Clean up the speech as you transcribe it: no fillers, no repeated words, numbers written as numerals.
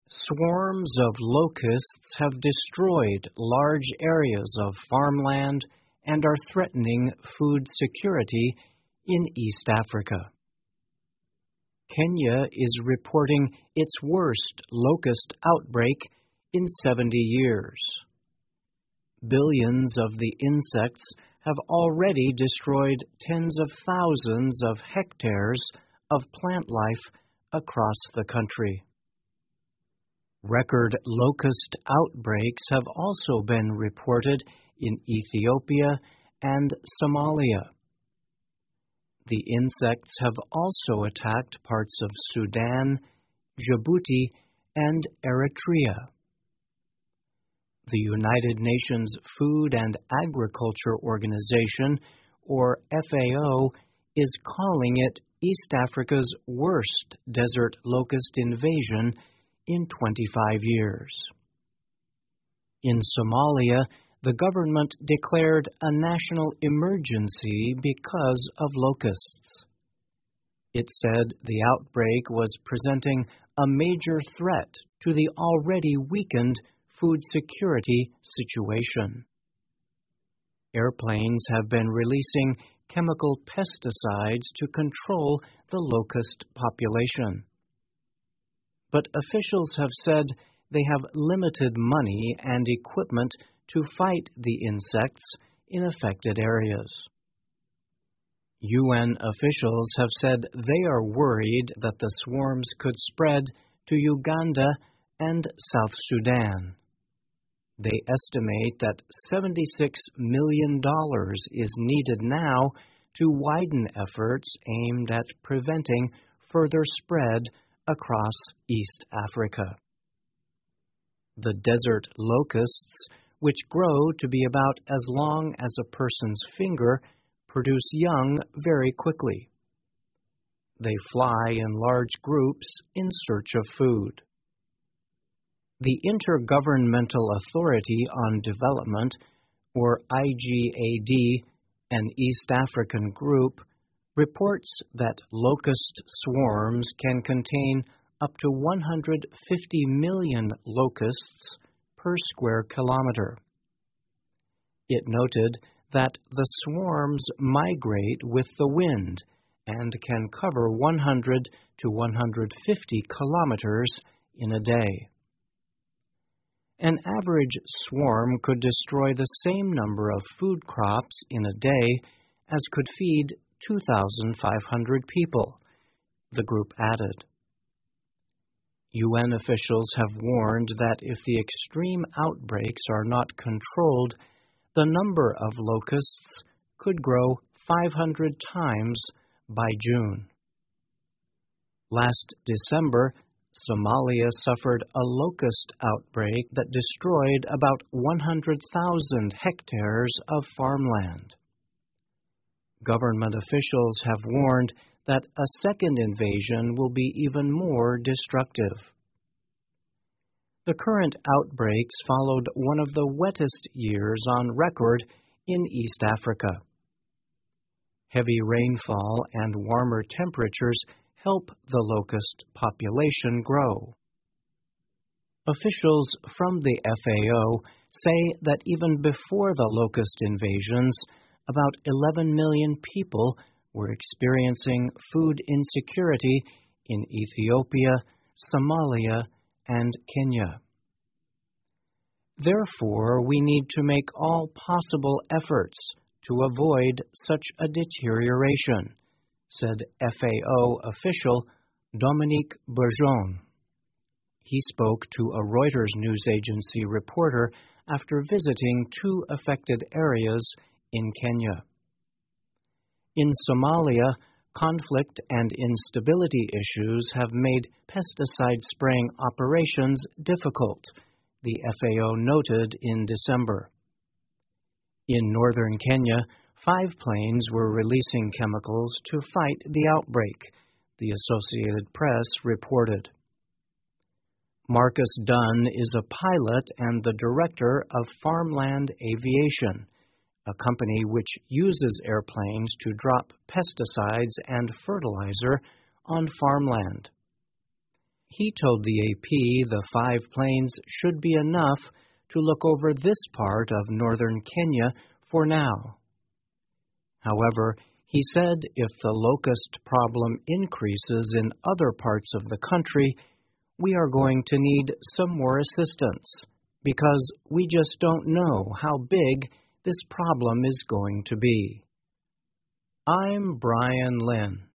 Swarms of locusts have destroyed large areas of farmland and are threatening food security in East Africa. Kenya is reporting its worst locust outbreak in 70 years. Billions of the insects have already destroyed tens of thousands of hectares of plant life across the country. Record locust outbreaks have also been reported in Ethiopia and Somalia. The insects have also attacked parts of Sudan, Djibouti, and Eritrea. The United Nations Food and Agriculture Organization, or FAO, is calling it East Africa's worst desert locust invasion in 25 years. In Somalia, the government declared a national emergency because of locusts. It said the outbreak was presenting a major threat to the already weakened food security situation. Airplanes have been releasing chemical pesticides to control the locust population. But officials have said they have limited money and equipment to fight the insects in affected areas. UN officials have said they are worried that the swarms could spread to Uganda and South Sudan. They estimate that $76 million is needed now to widen efforts aimed at preventing further spread across East Africa. The desert locusts, which grow to be about as long as a person's finger, produce young very quickly. They fly in large groups in search of food. The Intergovernmental Authority on Development, or IGAD, an East African group, reports that locust swarms can contain up to 150 million locusts per square kilometer. It noted that the swarms migrate with the wind and can cover 100 to 150 kilometers in a day. An average swarm could destroy the same number of food crops in a day as could feed 2,500 people, the group added. UN officials have warned that if the extreme outbreaks are not controlled, the number of locusts could grow 500 times by June. Last December, Somalia suffered a locust outbreak that destroyed about 100,000 hectares of farmland. Government officials have warned that a second invasion will be even more destructive. The current outbreaks followed one of the wettest years on record in East Africa. Heavy rainfall and warmer temperatures help the locust population grow. Officials from the FAO say that even before the locust invasions, about 11 million people were experiencing food insecurity in Ethiopia, Somalia, and Kenya. Therefore, we need to make all possible efforts to avoid such a deterioration, said FAO official Dominique Bourgeon. He spoke to a Reuters news agency reporter after visiting 2 affected areas in Kenya. In Somalia, conflict and instability issues have made pesticide spraying operations difficult, the FAO noted in December. In northern Kenya, 5 planes were releasing chemicals to fight the outbreak, the Associated Press reported. Marcus Dunn is a pilot and the director of Farmland Aviation, a company which uses airplanes to drop pesticides and fertilizer on farmland. He told the AP the 5 planes should be enough to look over this part of northern Kenya for now. However, he said if the locust problem increases in other parts of the country, we are going to need some more assistance, because we just don't know how big this problem is going to be. I'm Brian Lynn.